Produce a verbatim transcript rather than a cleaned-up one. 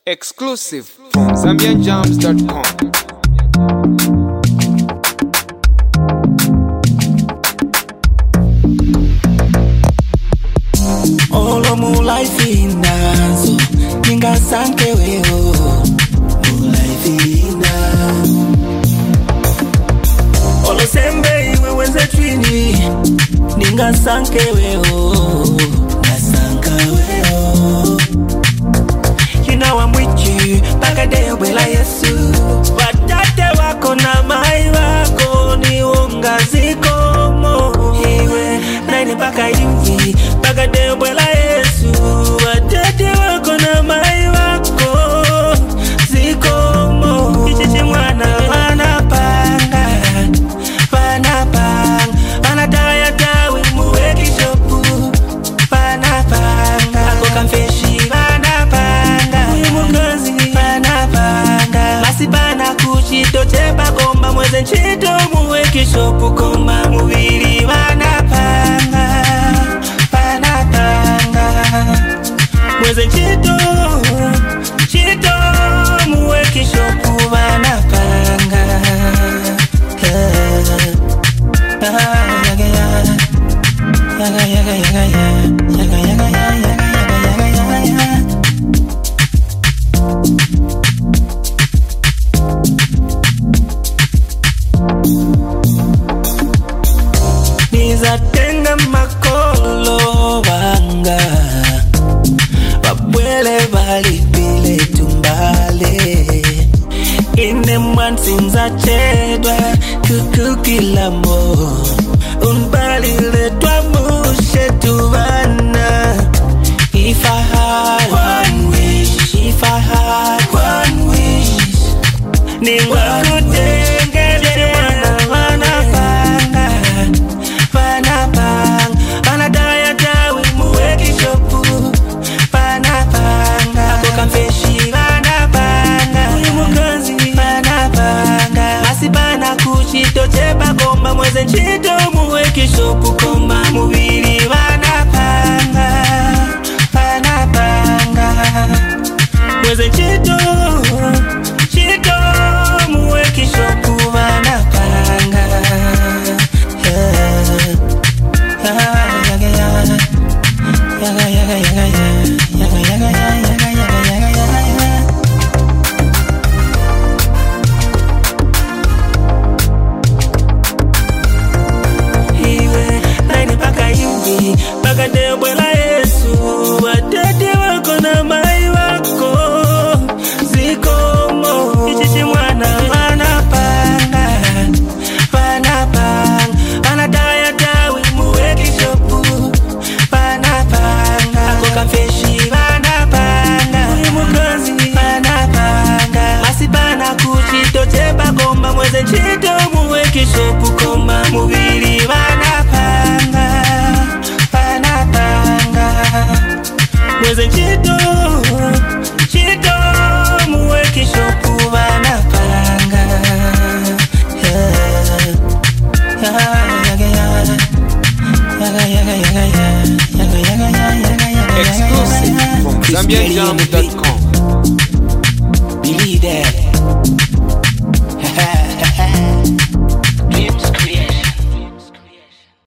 Exclusive from Zambian Jams dot com. Olo mu life inazo ninga sanke weho mu life ina Olo sembe iwe wenze twini ninga sanke weho na sanka weho You know I'm with you Paka deo bela Yesu Watate wako na mai wako ni unga ziko mo Hiwe naini paka yuvi Paka deo bela Yesu Watate wako na mai wako ziko mo Ichichi mwana wana panga Wana panga Wana daya dawe muweki shopu Wana panga Ako kamfeshi wana panga Mukazi wana panga Masi bana kuchito chepa komba Mweze nchito muweki shopu komba Muwiri wana panga Wana panga Mweze nchito Chito muweki shopu wana panga Yaga yaga Yaga yaga yaga Yaga yaga yaga Yaga yaga yaga Nizatenga makolo banga Babwele bali bile tumbale Ine mwansinza chedwa Kukukilamo Unbali letwa mushe tuvana If I had one wish If I had one wish Ningwa kutengele wana wana panga Wana panga Wana daya dawe muweki shopu Wana panga Ako kamfeshi wana panga Mukazi wana panga Asi bana kuchito chepa komba Mweze nchito muweki shopu komba Muwiri wana panga Wana panga Mweze nchito Chito muweki shopu wana panga Yeah Yaga yaga Yaga yaga yaga Yaga yaga yaga Yaga yaga yaga Hiwe naini paka yuvi Paka deo bwela Yesu Watete wako na mai wako Ziko mo Ichichi mwana wana panga Wana panga Wana daya dawe muweki shopu Wana panga Ako kamfeshi wana panga Mukazi wana panga Asi bana kuchito chepa komba Mweze nchito muweki shopu komba Muwiri wana panga Wana panga Mweze nchito Chito muweki shopu wana panga Yeah Yaga yaga Yaga yaga yaga Yaga yaga yaga Yaga yaga yaga Exclusive from Zambian Jams dot com.